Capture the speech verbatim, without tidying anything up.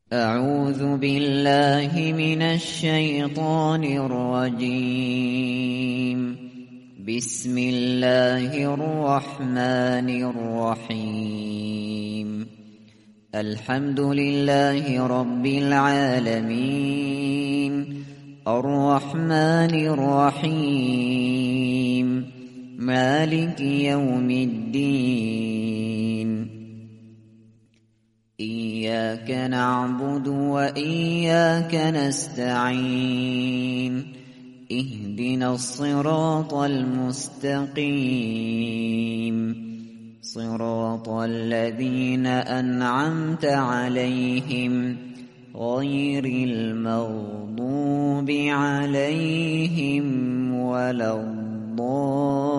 أعوذ بالله من الشيطان الرجيم. بسم الله الرحمن الرحيم. الحمد لله رب العالمين، الرحمن الرحيم، مالك يوم الدين. إياك نعبد وإياك نستعين. اهدنا الصراط المستقيم، صراط الذين أنعمت عليهم غير المغضوب عليهم ولا الضالين.